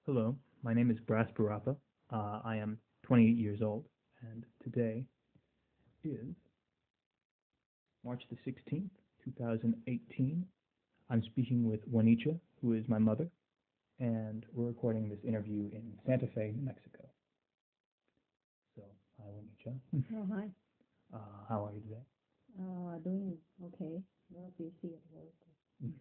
Hello, my name is Bras Barapa. I am 28 years old, and today is March the 16th, 2018. I'm speaking with Juanicha, who is my mother, and we're recording this interview in Santa Fe, New Mexico. So, hi, Juanicha. Oh, hi. How are you today? Doing okay. Not busy at work. Mm.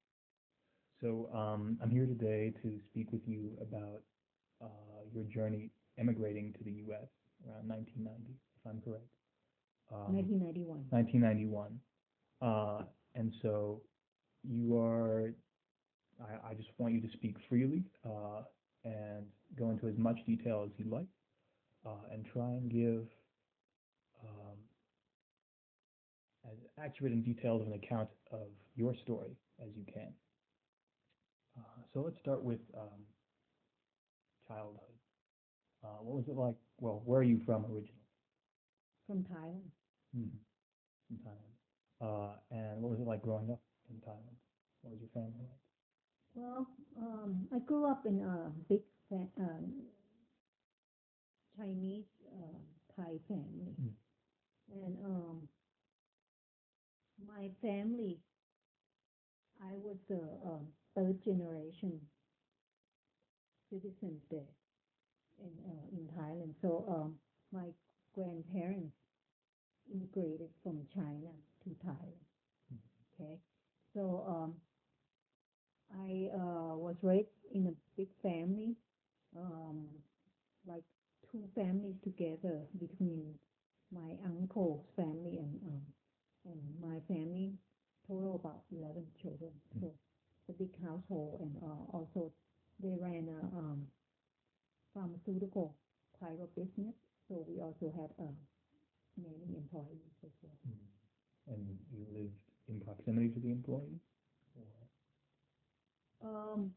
I'm here today to speak with you about your journey emigrating to the U.S. around 1990, if I'm correct. 1991. 1991. And so you are, I just want you to speak freely and go into as much detail as you'd like and try and give um, as accurate and detailed of an account of your story as you can. So let's start with childhood. What was it like? Well, where are you from originally? From Thailand. Hmm. From Thailand. And what was it like growing up in Thailand? What was your family like? Well, I grew up in a big Chinese Thai family, Mm. and my family, I was the third generation citizen there in Thailand. So my grandparents immigrated from China to Thailand. Okay, so I was raised in a big family, um, like two families together between my uncle's family and my family, total about 11 children. So it's a big household, and also they ran a pharmaceutical type of business. So we also had many employees as well. And you lived in proximity to the employees? Um,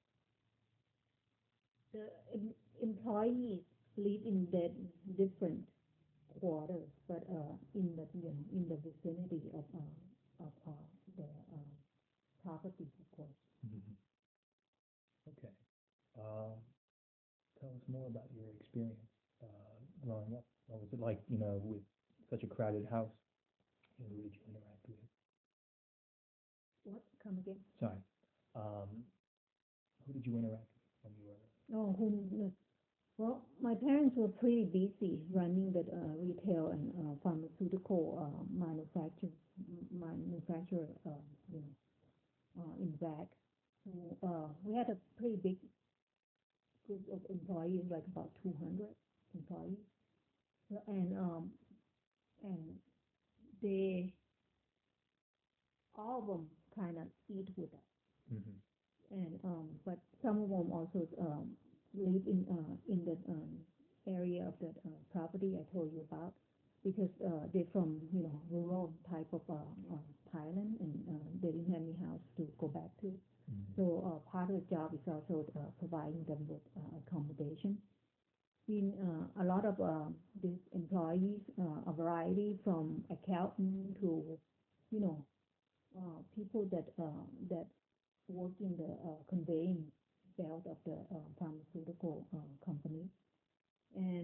the employees live in that different quarters, but in the in the vicinity of the properties, of course. Mm-hmm. Okay. Uh, Tell us more about your experience growing up. What was it like, with such a crowded house? Who did you interact with? What? Come again? Sorry. Um, who did you interact with when you were? Oh, who? Well, my parents were pretty busy running the retail and pharmaceutical manufacturer, in back. So we had a pretty big group of employees, like about 200 employees, and they all of them kind of eat with us, Mm-hmm. and but some of them also live in the area of that property I told you about, because they're from rural type of Thailand, and they didn't have any house to go back to. Mm-hmm. So part of the job is also providing them with accommodation. In a lot of these employees, a variety from accountant to you know people that work in the conveying belt of the pharmaceutical company, and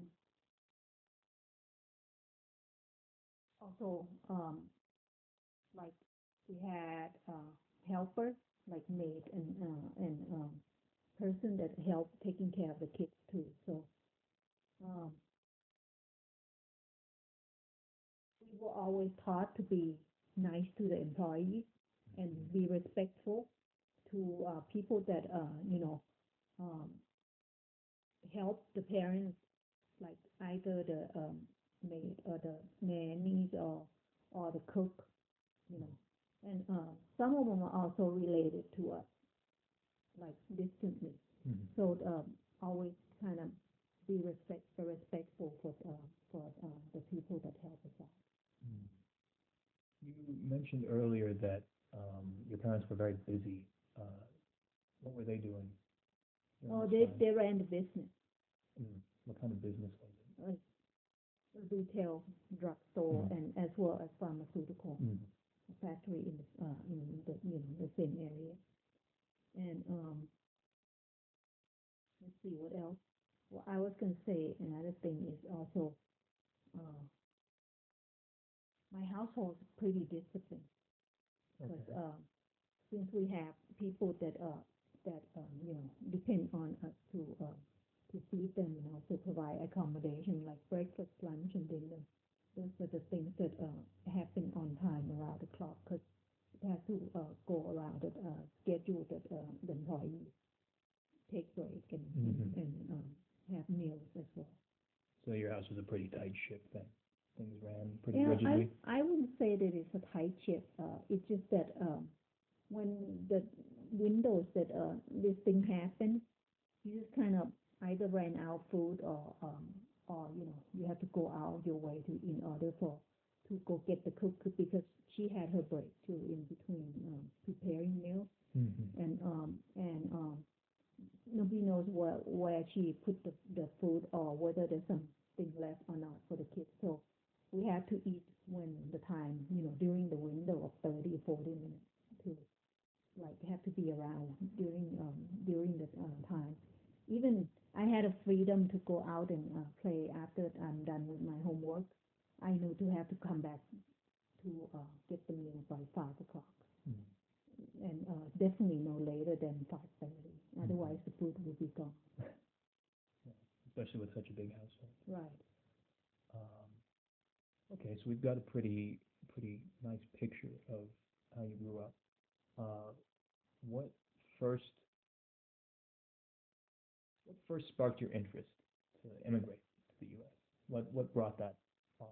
also like we had helpers like maid and person that help taking care of the kids too. So um, we were always taught to be nice to the employees and be respectful to people that um, help the parents, like either the maid or the nannies or the cook, you know. And some of them are also related to us, like distantly. Mm-hmm. So always kind of be respectful for the people that help us out. Mm. You mentioned earlier that your parents were very busy. Uh, what were they doing during Oh, this time? they ran the business, What kind of business was it? like retail, drugstore, Mm. and as well as pharmaceutical Mm. factory in the the same area. And see what else. Well, I was going to say another thing is also uh, my household is pretty disciplined because Okay. since we have people that depend on us to feed them and also provide accommodation like breakfast, lunch, and dinner. Those are the things that happen on time around the clock because it has to go around the schedule that the employees take break and have meals as well. So your house was a pretty tight ship then. Things ran pretty Yeah, rigidly. I wouldn't say that it's a tight ship. It's just that when the windows that this thing happened, you just kind of either ran out of food or you have to go out your way to in order for to go get the cook because she had her break too in between preparing meals Mm-hmm. and nobody knows where she put the food or whether there's something left or not for the kids. So we have to eat when the time, during the window of 30 or 40 minutes to like have to be around during the time. Even I had a freedom to go out and play after I'm done with my homework. I knew to have to come back to get the meal by 5 o'clock, Mm-hmm. and definitely no later than 5:30. Otherwise, the food will be gone. Yeah. Especially with such a big household. Right. Um, okay, so we've got a pretty nice picture of how you grew up. Uh, what first what first sparked your interest to immigrate to the U.S.? What brought that on?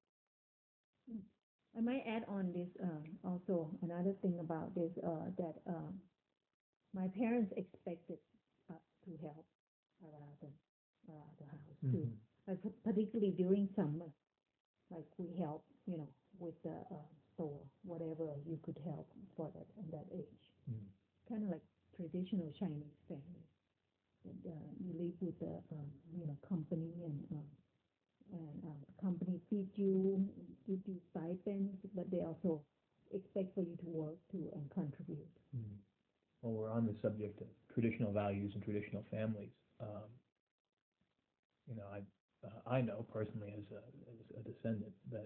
I might add on this also another thing about this that my parents expected us to help around the house too, Mm-hmm. like particularly during summer, like we help, with the store, whatever you could help for that in that age. Mm-hmm. Kind of like traditional Chinese family. And, you live with the company and company feed you, give you stipends, but they also expect for you to work too and contribute. Mm-hmm. Well, we're on the subject of traditional values and traditional families. Um, I know personally as a descendant that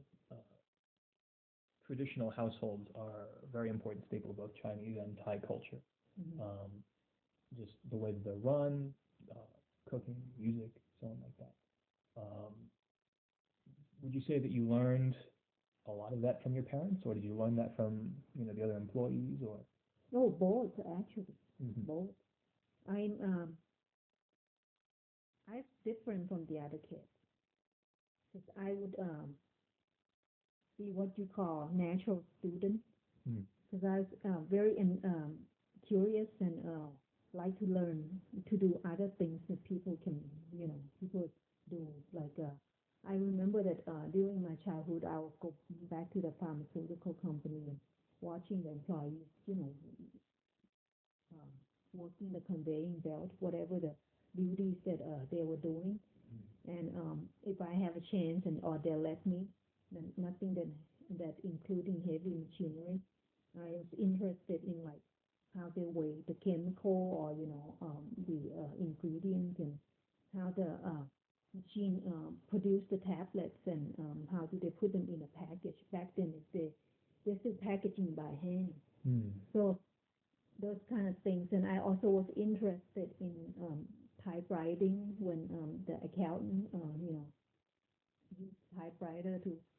traditional households are a very important staple of both Chinese and Thai culture. Mm-hmm. Just the way that they're run, cooking, music, so on like that. Um, would you say that you learned a lot of that from your parents, or did you learn that from the other employees, or? No, both actually, Mm-hmm. both. I'm different from the other kids. 'Cause I would be what you call natural student Mm-hmm. because I was very curious and like to learn to do other things that people do. Like I remember that during my childhood, I would go back to the pharmaceutical company and watching the employees, um, working the conveying belt, whatever the duties that they were doing. And if I have a chance or they'll let me, then nothing that including heavy machinery. I was interested in like how they weigh the chemical or the ingredients and how the machine produce the tablets and how do they put them in a package. Back then, they still packaging by hand. Mm-hmm. So those kind of things. And I also was interested in typewriting when the accountant, used typewriter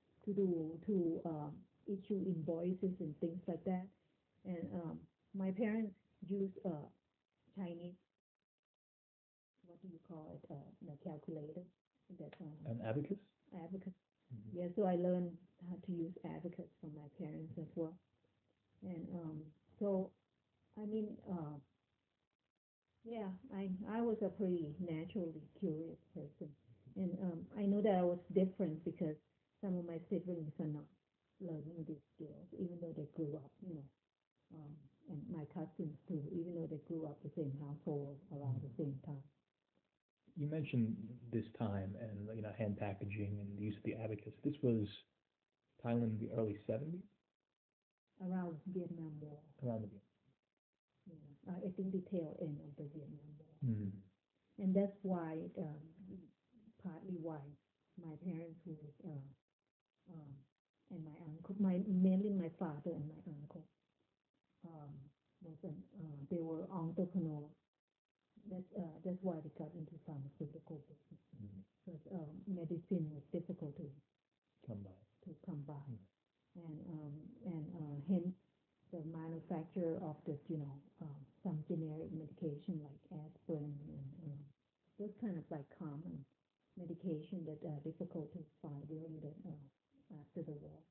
to issue invoices and things like that. And my parents used Chinese, what do you call it, the calculator. That An abacus? abacus. Mm-hmm. Yeah, so I learned how to use abacus from my parents as well. And so I mean, yeah, I was a pretty naturally curious person, and I know that I was different because some of my siblings are not learning these skills, even though they grew up, and my cousins too, even though they grew up the same household around the same time. You mentioned this time and hand packaging and the use of the abacus. This was Thailand in the early 70s, Around Vietnam War, around the. I think the tail end of the Vietnam War. Mm. and that's why, partly why my parents who um, and my uncle, mainly my father and my uncle, um, they were entrepreneurs. That's why they got into pharmaceutical business because medicine was difficult Come by. come by, and hence the manufacture of some generic medication like aspirin and those kind of like common medication that are difficult to find during the after the war.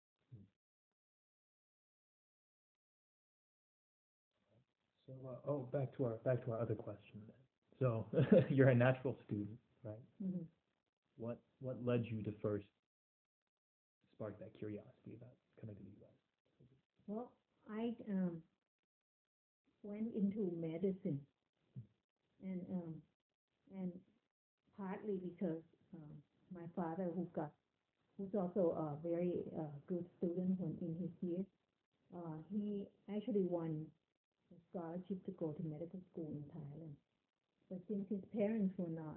So, back to our other question then. So, you're a natural student, right? Mm-hmm. What led you to first spark that curiosity about coming to the U.S.? Well, I went into medicine, and partly because my father, who's also a very good student when in his years, he actually won a scholarship to go to medical school in Thailand. But since his parents were not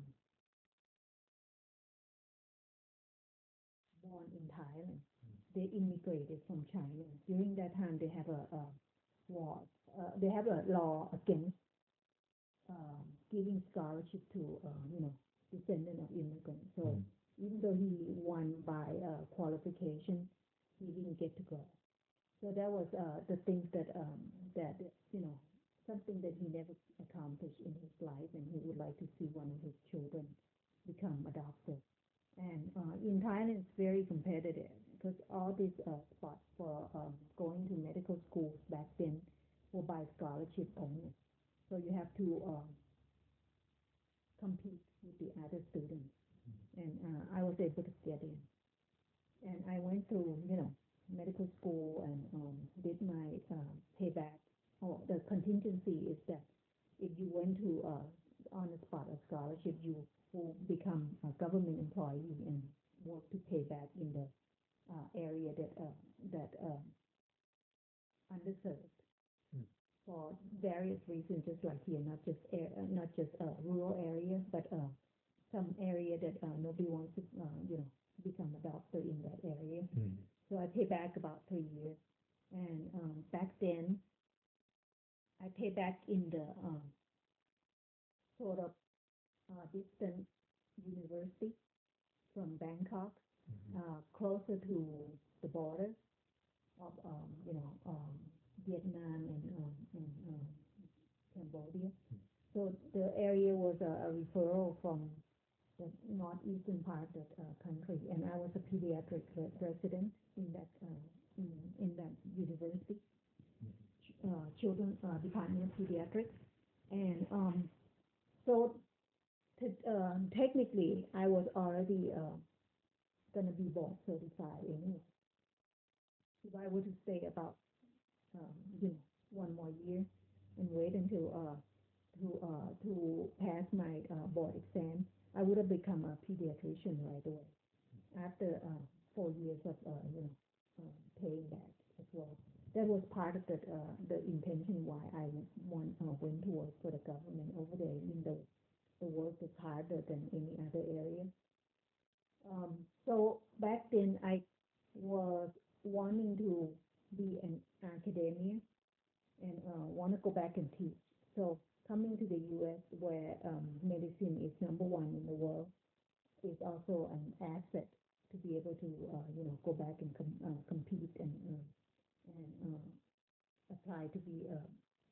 born in Thailand, they immigrated from China. During that time, they have a law. They have a law against giving scholarship to descendant of immigrants. So even though he won by qualification, he didn't get to go. So that was the thing that something that he never accomplished in his life, and he would like to see one of his children become a doctor. And in Thailand, it's very competitive because all these spots for going to medical schools back then were by scholarship only. So you have to compete with the other students. And I was able to get in. And I went through, medical school and did my payback. Oh, the contingency is that if you went to on the spot a scholarship, you will become a government employee and work to pay back in the area that underserved for various reasons, just like here, not just rural area, but some area that nobody wants to become a doctor in that area. So I pay back about 3 years, and back then I pay back in the sort of distant university from Bangkok, closer to the border of Vietnam and Cambodia. So the area was a referral from the northeastern part of the country, and I was a pediatric resident in that university, children department of pediatrics, and so technically I was already going to be board certified anyway. If I were to stay about 1 more year and wait until to pass my board exam, I would have become a pediatrician right away after 4 years of paying back as well. That was part of the intention why I went to work for the government over there. Even though the work is harder than any other area. So back then I was wanting to be an academia and want to go back and teach. So coming to the U.S. where medicine is #1 in the world is also an asset to be able to go back and compete and apply to be a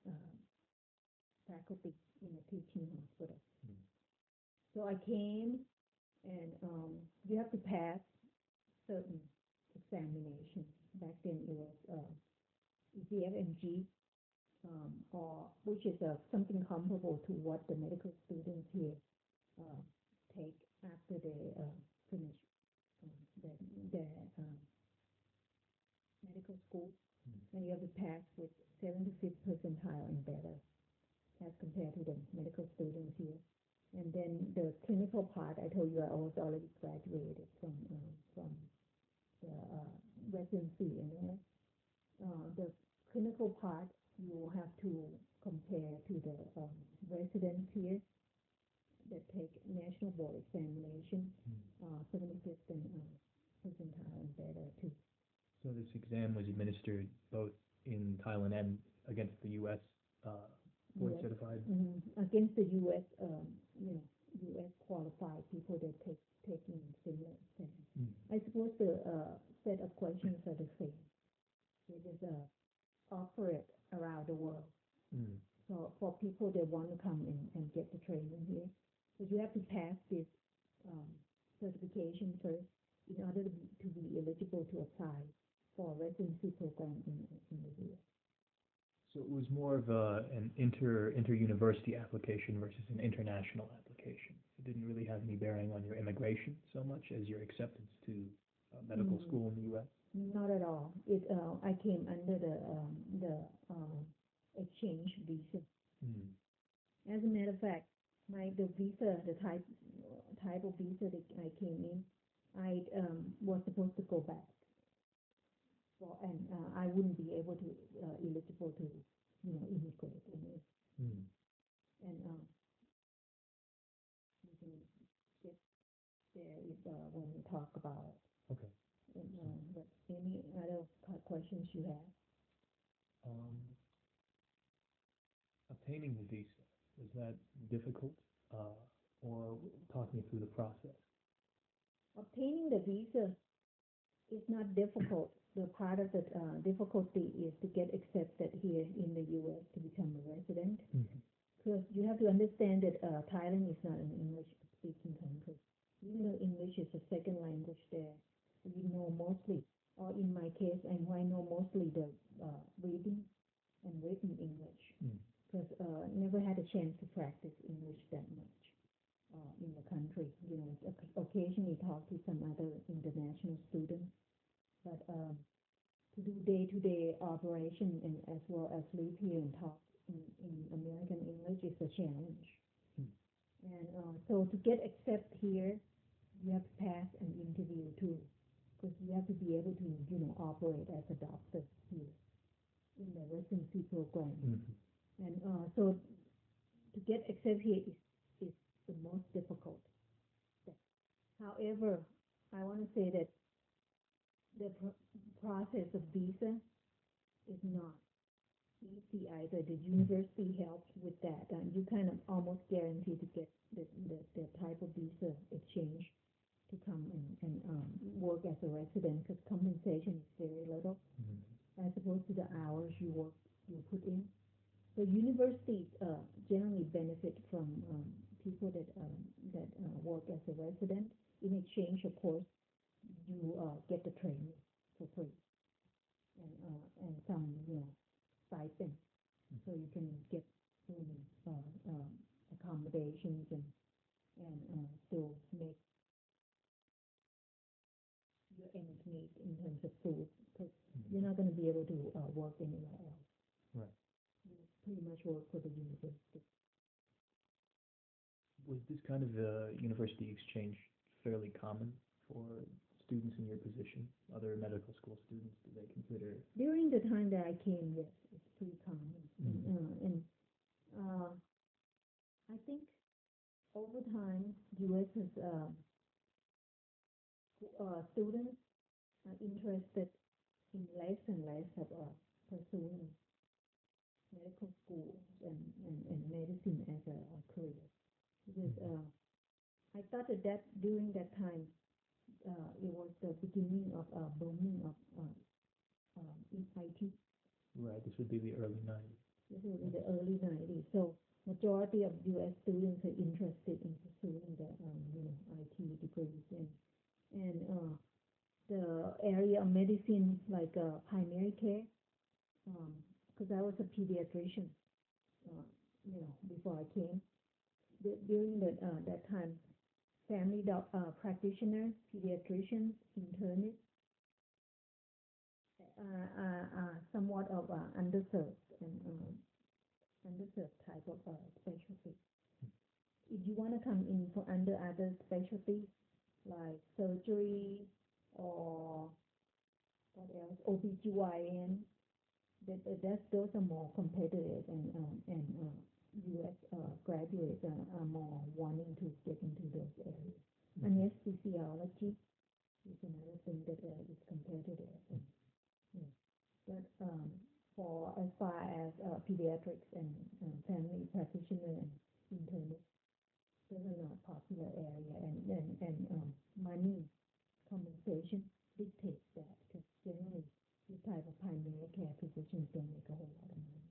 faculty in a teaching hospital. So I came, and you have to pass certain examination. Back then it was ECFMG, or which is something comparable to what the medical students here take after they finish their medical school. And you have to pass with 75th percentile and better as compared to the medical students here. And then the clinical part, I told you I was already graduated from the residency. And the clinical part, you have to compare to the residents here. take national board examination, 75th and percentile and better too. So this exam was administered both in Thailand and against the U.S. Board US, certified. against the U.S. U.S. qualified people that taking similar exam. I suppose the set of questions are the same. They just offer it around the world. So for people that want to come and get the training here, but you have to pass this certification first in order to be eligible to apply for a residency program in the U.S. So it was more of an inter-university application versus an international application. It didn't really have any bearing on your immigration so much as your acceptance to medical school in the U.S. Not at all. I came under the exchange visa. As a matter of fact, the type of visa that I came in, I was supposed to go back, and I wouldn't be able to eligible to immigrate anyway. And we can get there when we talk about it. Okay. But any other questions you have? Obtaining the visa, was that difficult? Or talk me through the process. Obtaining the visa is not difficult. The part of the difficulty is to get accepted here in the U.S. to become a resident. Because you have to understand that Thailand is not an English-speaking country. Even though English is a second language there, we know mostly, or in my case, I know mostly the reading and written English. Because never had a chance to practice English that much in the country. Occasionally talk to some other international students, but to do day-to-day operation and as well as live here and talk in American English is a challenge. And so to get accepted here, you have to pass an interview too, because you have to be able to operate as a doctor here in the residency program. And so to get accepted here is the most difficult step. However, I want to say that the process of visa is not easy either. The university helps with that, and you kind of almost guaranteed to get the type of visa exchange to come and work as a resident, because compensation is very little as opposed to the hours you put in. So universities generally benefit from people that work as a resident. In exchange, of course, you get the training for free and some stipend, so you can get accommodations and still make your ends meet in terms of food, because you're not going to be able to work anywhere else. Right. Pretty much work for the university. Was this kind of university exchange fairly common for students in your position, other medical school students? Do they consider? During the time that I came, yes, it's pretty common. And I think over time, U.S. has students are interested in less and less of pursuing medical schools and medicine as a career, because I thought that during that time it was the beginning of booming of IT. Right, this would be the early 90s. This would be the early 90s. So majority of U.S. students are interested in pursuing the IT degrees, and the area of medicine like primary care. Because I was a pediatrician, before I came. During that time, family practitioners, pediatricians, internists, somewhat of underserved and underserved type of specialty. If you want to come in for under other specialties like surgery or what else, OBGYN, those are more competitive, and U.S. graduates are more wanting to get into those areas. Anesthesiology is another thing that is competitive. And, yeah. But for as far as pediatrics and family practitioner and internist, those are not popular area, and money compensation dictates that, because generally this type of primary care physicians don't make a whole lot of money.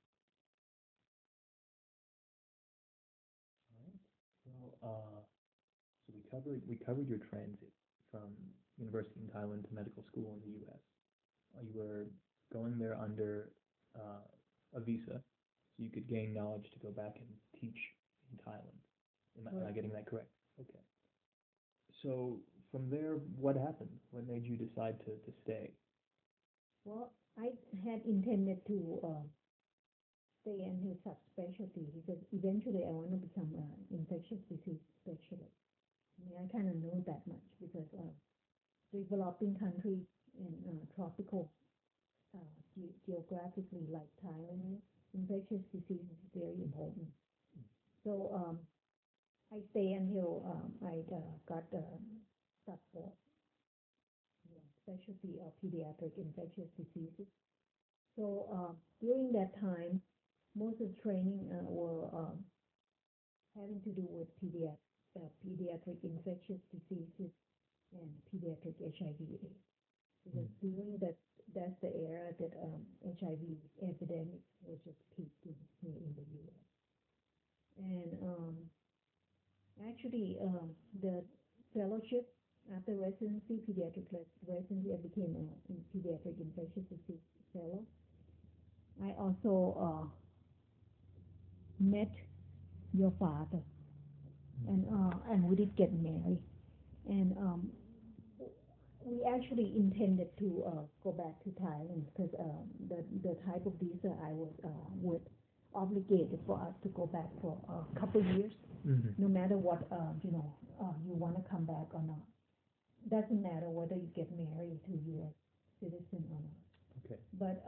Well, so we covered your transit from university in Thailand to medical school in the U.S. You were going there under a visa, so you could gain knowledge to go back and teach in Thailand. Am I getting that correct? Okay. So from there, what happened? What made you decide to stay? Well, I had intended to stay in his subspecialty, because eventually I want to become an infectious disease specialist. I mean, I kind of know that much, because developing countries in tropical geographically like Thailand, infectious disease is very important. So I stay until I got the sub specialty of pediatric infectious diseases. So during that time, most of the training were having to do with pediatric infectious diseases and pediatric HIV/AIDS. Because during that's the era that HIV epidemic was just peaked here in the U.S. And actually, the fellowship after residency, pediatric residency, I became a pediatric infectious disease fellow. I also met your father, and we did get married, and we actually intended to go back to Thailand, because the type of visa I was would obligated for us to go back for a couple years, no matter what you want to come back or not. Doesn't matter whether you get married to a U.S. citizen or not. Okay. But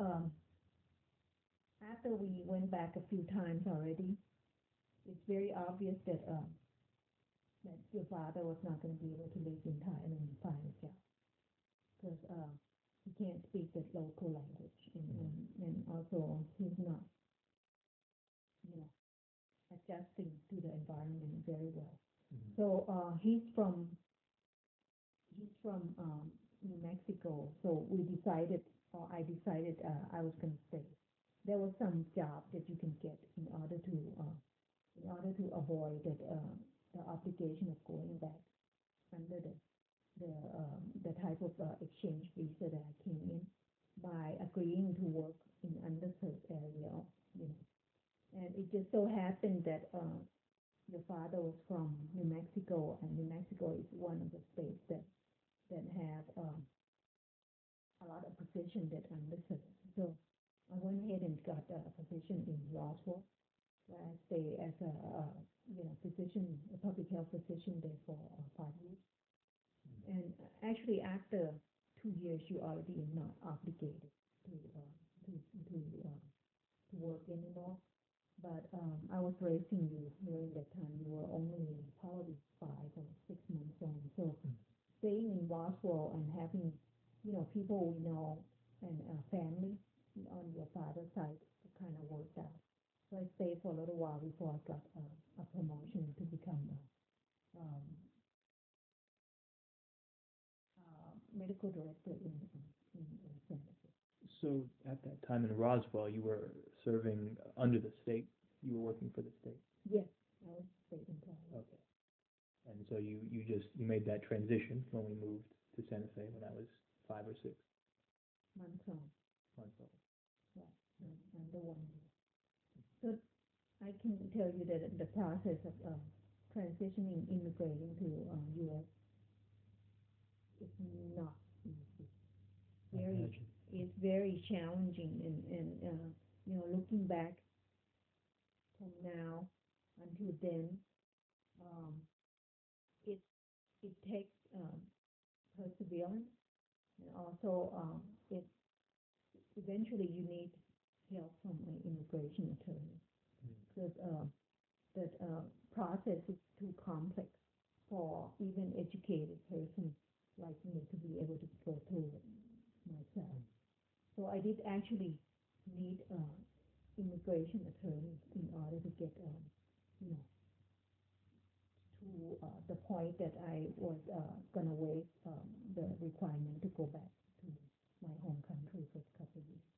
after we went back a few times already, it's very obvious that that your father was not going to be able to live in Thailand and find a job, because he can't speak the local language, and also he's not, adjusting to the environment very well. So he's from New Mexico. So we decided, or I decided, I was going to stay. There was some job that you can get in order to avoid that the obligation of going back under the type of exchange visa that I came in, by agreeing to work in underserved area, And it just so happened that your father was from New Mexico, and New Mexico is one of the states that have a lot of position that underserved. So I went ahead and got a position in Roswell, where I stay as a physician, a public health physician there for 5 years. And actually, after 2 years, you already not obligated to work anymore. But I was raising you during that time. You were only probably 5 or 6 months on. So staying in Roswell and having, people we know and family on your father's side, it kind of worked out. So I stayed for a little while before I got a promotion to become a medical director in Santa Fe. So at that time in Roswell, you were serving under the state. You were working for the state. Yes, I was state employee. Okay. And so you made that transition when we moved to Santa Fe when I was 5 or 6 months on. months old. Right, under 1 year. So I can tell you that the process of transitioning, immigrating to U.S. is not easy. It's very challenging, and looking back from now until then, it takes perseverance, and also it eventually you need help from an immigration attorney, because that process is too complex for even educated person like me to be able to go through it myself. So I did actually need immigration attorney in order to get, you know, to the point that I was gonna waive the requirement to go back to my home country for a couple of years.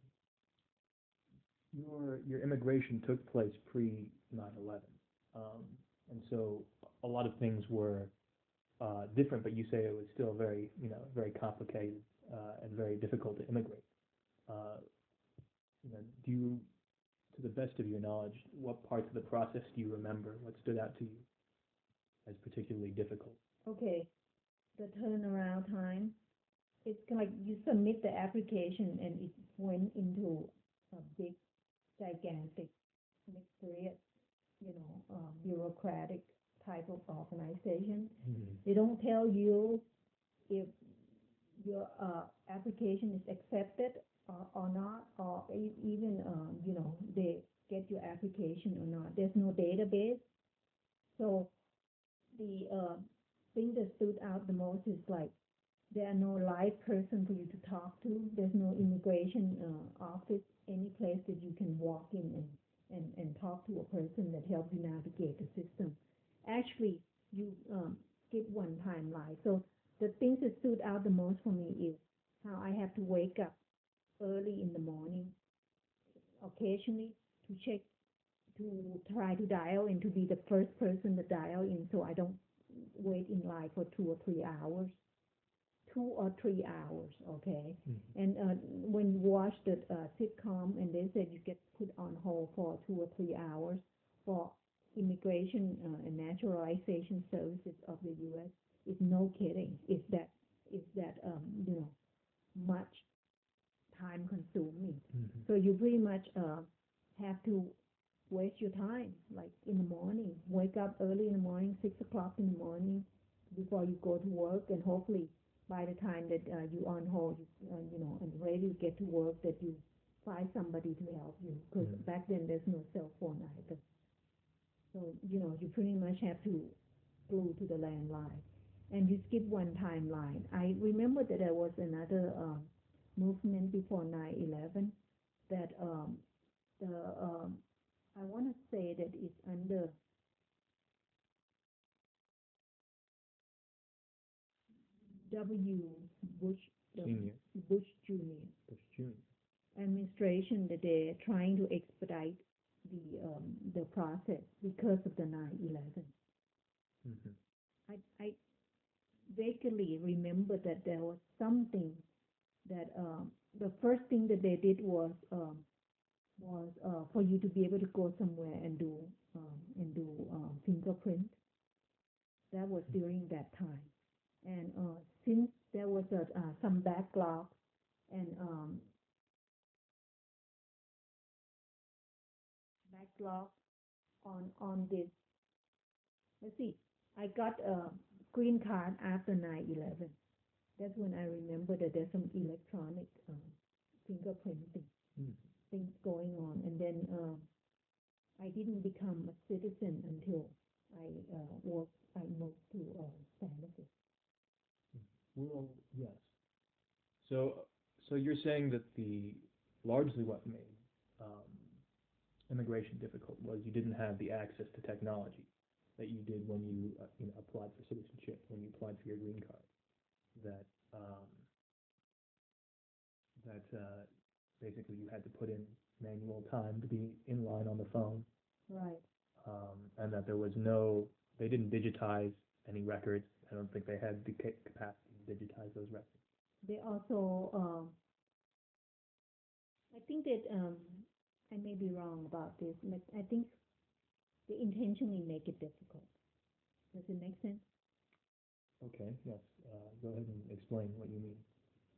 Your immigration took place pre 9/11, and so a lot of things were different. But you say it was still very, very complicated and very difficult to immigrate. Uh, do you, to the best of your knowledge, what parts of the process do you remember? What stood out to you as particularly difficult? Okay, the turnaround time, it's kind of like you submit the application and it went into a big, gigantic, mysterious, bureaucratic type of organization. They don't tell you if your application is accepted or not, or even, they get your application or not. There's no database. So the thing that stood out the most is like there are no live person for you to talk to. There's no immigration office, any place that you can walk in and talk to a person that helps you navigate the system. Actually, you skip one timeline. So the things that stood out the most for me is how I have to wake up early in the morning, occasionally to check, to try to dial and to be the first person to dial in, so I don't wait in line for 2 or 3 hours. 2 or 3 hours, okay? And when you watch the sitcom and they said you get put on hold for 2 or 3 hours for immigration and naturalization services of the U.S., it's no kidding. It's that much time consuming. So you pretty much have to waste your time, like in the morning, wake up early in the morning, 6 o'clock in the morning before you go to work, and hopefully by the time that you on hold, and ready to get to work, that you find somebody to help you, because back then there's no cell phone either. So, you pretty much have to glue to the landline, and you skip one timeline. I remember that there was another movement before 9/11 that I want to say that it's under W. Bush, Senior. Bush Jr. Bush Jr. administration, that they're trying to expedite the process because of the 9/11. I vaguely remember that there was something that the first thing that they did was for you to be able to go somewhere and do fingerprint. That was during that time, and since there was some backlog and backlog on this. Let's see, I got a green card after 9/11. That's when I remember that there's some electronic fingerprinting things going on, and then I didn't become a citizen until I moved to San Jose. Well, yes. So you're saying that largely what made immigration difficult was you didn't have the access to technology that you did when you applied for citizenship, when you applied for your green card. That basically you had to put in manual time to be in line on the phone, Right. and that they didn't digitize any records. I don't think they had the capacity to digitize those records. They also, I think that I may be wrong about this, but I think they intentionally make it difficult. Does it make sense? Okay, yes. Go ahead and explain what you mean.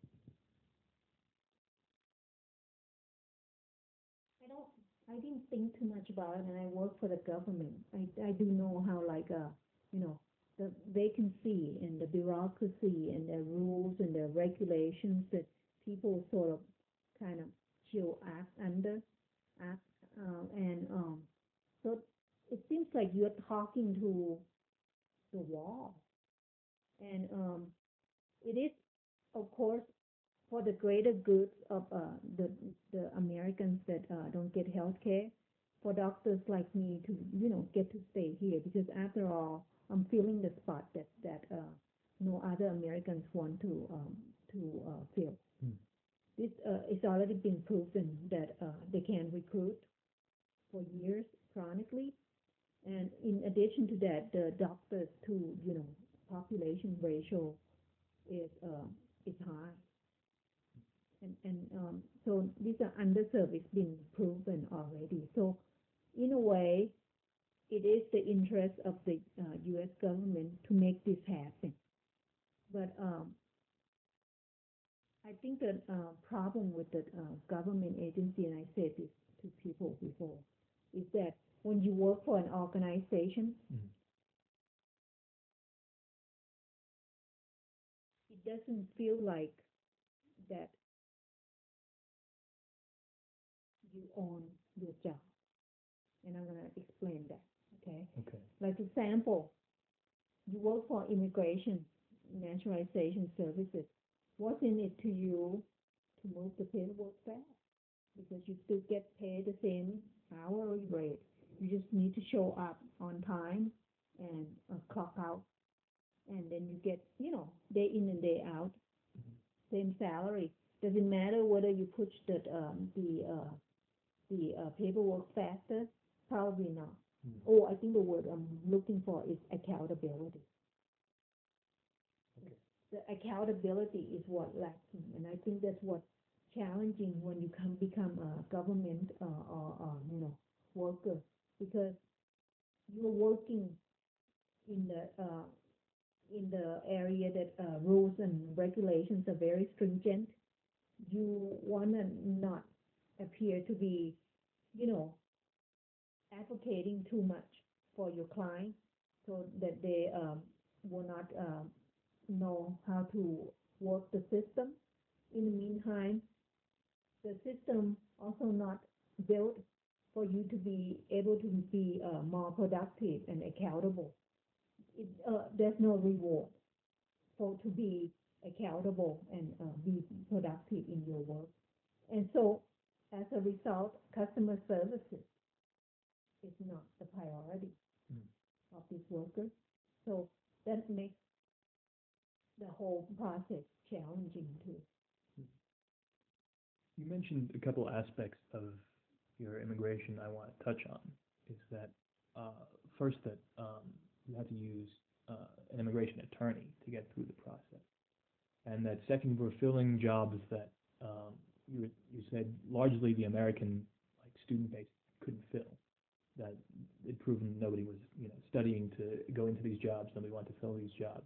I didn't think too much about it, and I work for the government. I do know how, like, the vacancy and the bureaucracy and the rules and the regulations that people sort of kind of chill act under, and so it seems like you're talking to the wall. And it is, of course, for the greater good of the Americans that don't get health care, for doctors like me to, get to stay here, because after all, I'm filling the spot that no other Americans want to fill. Hmm. This it's already been proven that they can recruit for years chronically, and in addition to that, the doctors to population ratio is high, and so these are underserved. It's been proven already. So in a way, it is the interest of the U.S. government to make this happen. But I think the problem with the government agency, and I said this to people before, is that when you work for an organization, Mhm. it doesn't feel like that you own your job. And I'm going to explain that, okay? Okay. Like example, you work for immigration, naturalization services. What's in it to you to move the paperwork fast? Because you still get paid the same hourly rate. You just need to show up on time and clock out, and then you get, day in and day out, same salary. Doesn't matter whether you push the paperwork faster, probably not. Mm. Oh, I think the word I'm looking for is accountability. Okay. The accountability is what lacking, and I think that's what challenging when you become a government worker, because you're working in the area that rules and regulations are very stringent. You wanna not appear to be, advocating too much for your client, so that they will not know how to work the system. In the meantime, the system also not built for you to be able to be more productive and accountable. There's no reward for to be accountable and be productive in your work. And so, as a result, customer services is not the priority Mm. of these workers. So that makes the whole process challenging too. You mentioned a couple aspects of your immigration I want to touch on. Is that first that you have to use an immigration attorney to get through the process, and that second, we're filling jobs that you said largely the American student base couldn't fill. That it proven nobody was studying to go into these jobs, nobody wanted to fill these jobs.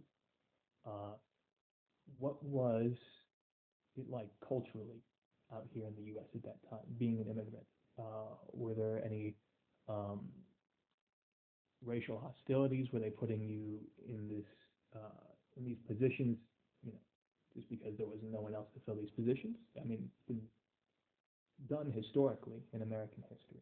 What was it like culturally out here in the U.S. at that time, being an immigrant? Were there any racial hostilities? Were they putting you in in these positions, just because there was no one else to fill these positions? I mean, it's been done historically in American history.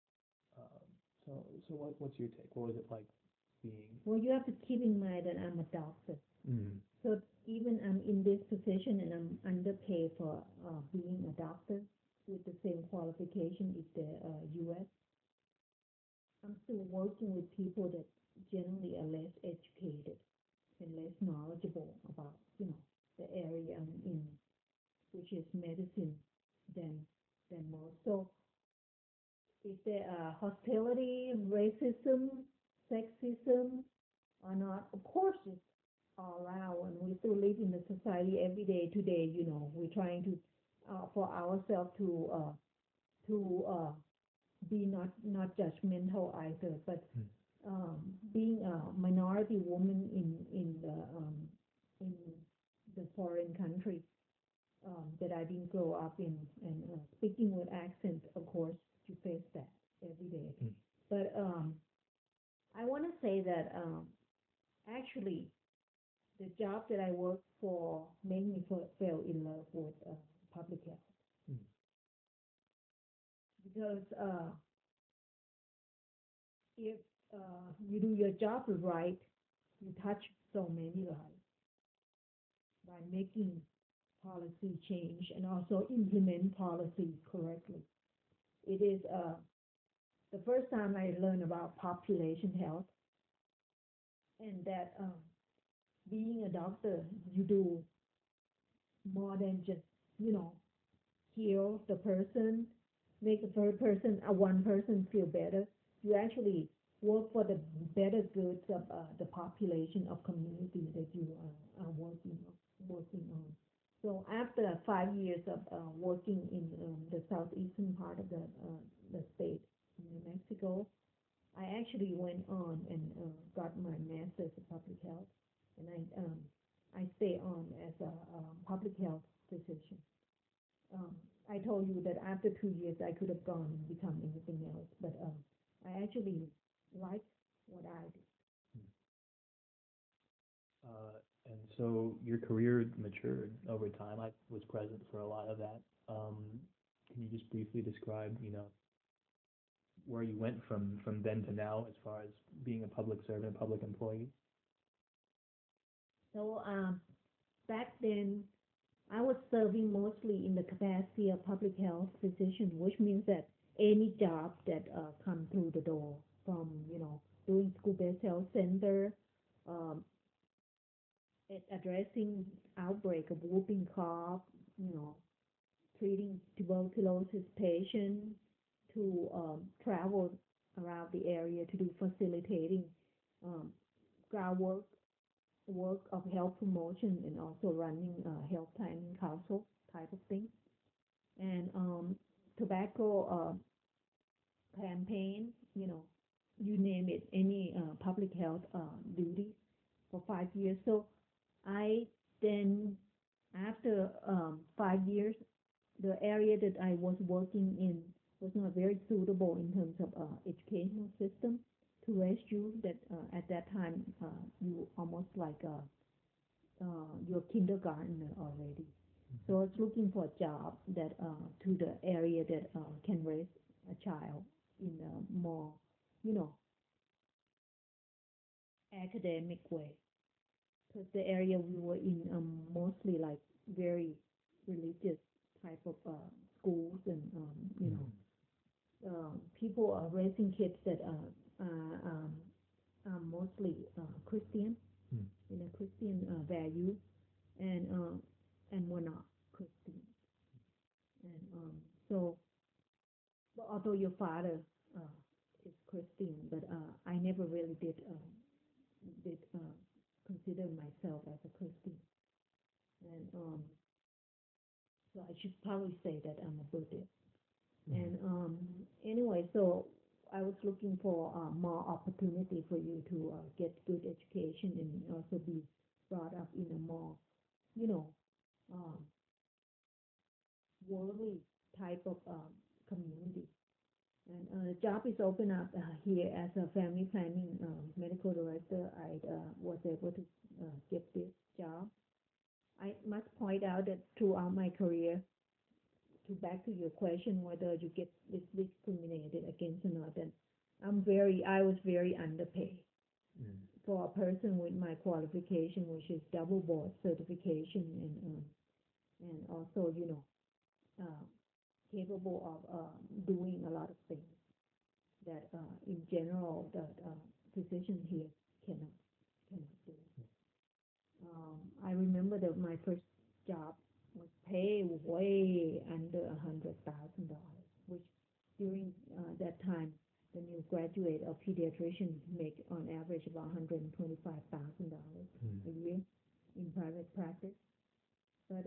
So what's your take? What was it like being? Well, you have to keep in mind that I'm a doctor. Mm. So even I'm in this position and I'm underpaid for being a doctor with the same qualification as the U.S. I'm still working with people that generally are less educated and less knowledgeable about, the area I'm in, which is medicine, than most. So if there are hostility, racism, sexism, or not, of course it's all around, and we still live in the society every day today. We're trying to for ourselves to be not judgmental either, but being a minority woman in the foreign country that I didn't grow up in, and speaking with accent, of course, you face that every day. Mm. But I want to say that actually the job that I worked for made me fell in love with public health. Mm. Because if you do your job right, you touch so many lives by making policy change and also implement policies correctly. It is the first time I learned about population health and that being a doctor, you do more than just, you know, heal the person, make the third person, one person feel better. You actually work for the better goods of the population of community that you are working on. So after 5 years of working in the southeastern part of the state, in New Mexico, I actually went on and got my master's in public health, and I stay on as a public health physician. Um, I told you that after 2 years I could have gone and become anything else, but I actually like what I do. And so your career matured over time. I was present for a lot of that. Can you just briefly describe, where you went from then to now as far as being a public servant, a public employee? So back then I was serving mostly in the capacity of public health physician, which means that any job that come through the door from, doing school-based health center, um, addressing outbreak of whooping cough, you know, treating tuberculosis patients, to travel around the area to do facilitating um, groundwork work of health promotion and also running health planning council type of thing. And tobacco campaign, you name it, any public health duty for 5 years. So I then, after 5 years, the area that I was working in was not very suitable in terms of educational system to raise you. That at that time you almost like your kindergartner already. So I was looking for a job that to the area that can raise a child in a more, you know, academic way. Because the area we were in mostly like very religious type of schools and people are raising kids that are mostly Christian, Christian value, and we're not Christian. And so, but although your father is Christian, but I never really did consider myself as a Christian. And so I should probably say that I'm a Buddhist. And anyway, so I was looking for more opportunity for you to get good education and also be brought up in a more, you know, um, worldly type of community. And the job is open up here as a family planning medical director. I was able to get this job. I must point out that throughout my career, to back to your question whether you get discriminated against or not, then I was very underpaid for a person with my qualification, which is double board certification and also capable of doing a lot of things that in general the physician here cannot do. I remember that my first job was paid way under $100,000, which during that time the new graduate of pediatrician make on average about $125,000 a year in private practice. But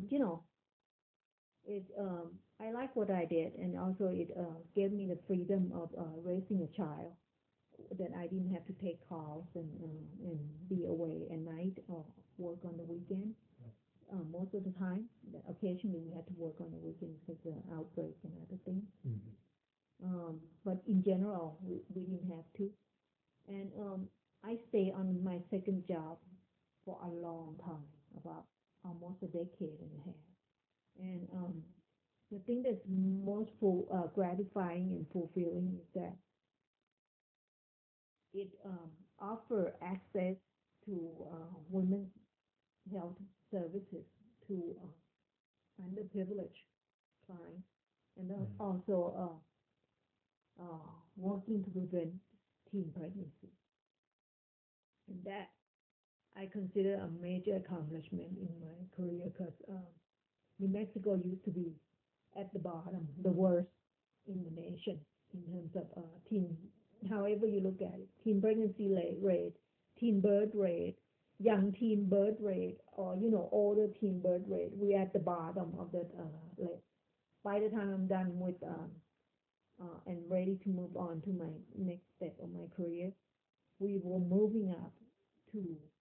it I like what I did, and also it gave me the freedom of raising a child that I didn't have to take calls and be away at night or work on the weekend. Most of the time, occasionally we had to work on the weekends because of outbreak and other things. But in general, we didn't have to. And I stayed on my second job for a long time, about almost a decade and a half. And the thing that's most gratifying and fulfilling is that it offer access to women's health services to underprivileged clients, and also working to prevent teen pregnancy. And that I consider a major accomplishment in my career because New Mexico used to be at the bottom, the worst in the nation in terms of teen, however you look at it, teen pregnancy rate, teen birth rate, young teen birth rate, or older teen birth rate. We're at the bottom of that list. By the time I'm done with and ready to move on to my next step of my career, we were moving up to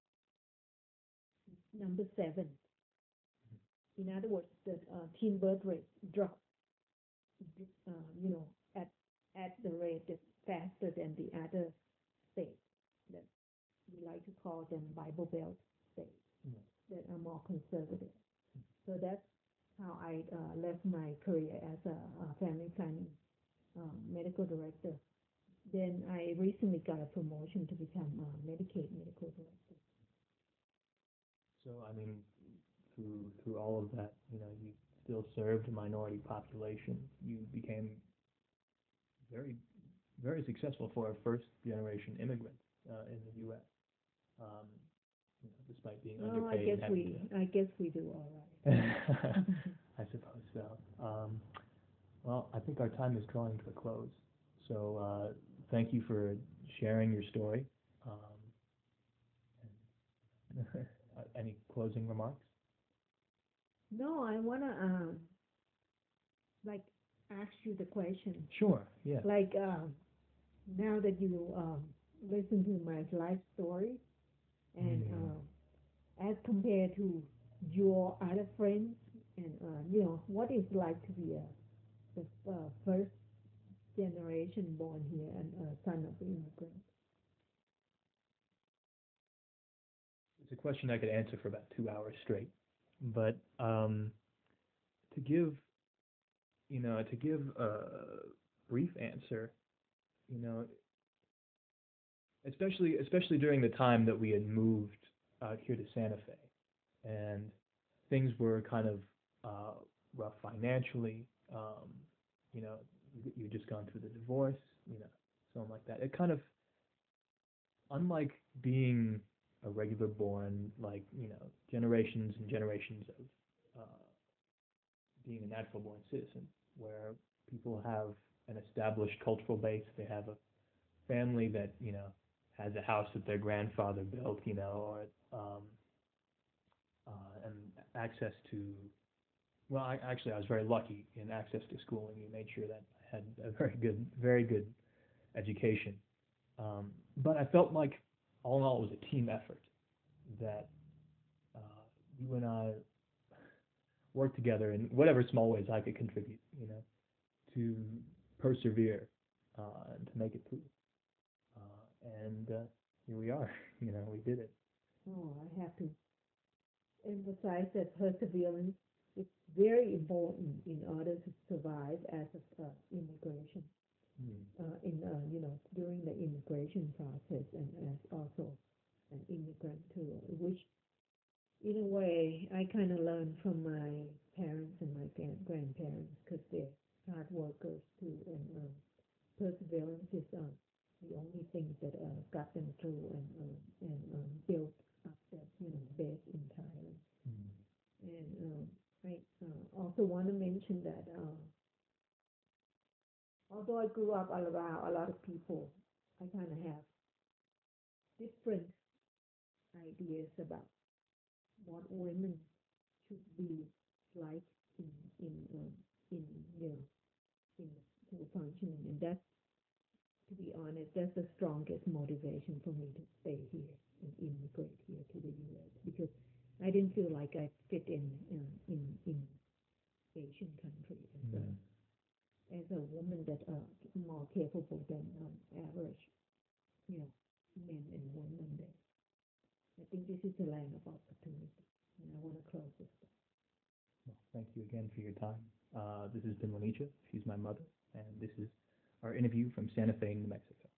number 7. In other words, the teen birth rate dropped, at the rate that's faster than the other states that we like to call them Bible Belt states that are more conservative. So that's how I left my career as a family planning medical director. Then I recently got a promotion to become a Medicaid medical director. So, I mean, through all of that, you still served a minority population. You became very, very successful for a first-generation immigrant in the U.S. Despite being underpaid. I guess we do all right. I suppose so. Well, I think our time is drawing to a close. So thank you for sharing your story. Any closing remarks? No, I want to ask you the question. Sure, yeah. Now that you listen to my life story, and as compared to your other friends, and what it's like to be the first generation born here and a son of immigrants. It's a question I could answer for about 2 hours straight, but to give a brief answer, especially during the time that we had moved out here to Santa Fe, and things were kind of rough financially. You just gone through the divorce, something like that. It kind of, unlike being a regular born, generations and generations of being a natural born citizen, where people have an established cultural base. They have a family that has a house that their grandfather built, or and access to. Well, I was very lucky in access to schooling. You made sure that I had a very good education. But I felt like, all in all, it was a team effort, that you and I worked together in whatever small ways I could contribute, to persevere and to make it through. And here we are. We did it. Oh, I have to emphasize that perseverance is very important in order to survive as immigration. During the immigration process, and as also an immigrant too, which in a way I kind of learned from my parents and my grandparents, because they're hard workers too, and perseverance is the only thing that got them through and built up that base in Thailand. And I also want to mention that although I grew up around a lot of people, I kind of have different ideas about what women should be like in functioning, and that's, to be honest, that's the strongest motivation for me to stay here and immigrate here to the U.S., because I didn't feel like I fit in Asian country as a woman that more capable than average, men and women there. I think this is a land of opportunity, and I want to close this down. Well, thank you again for your time. This has been Juanita. She's my mother, and this is our interview from Santa Fe, New Mexico.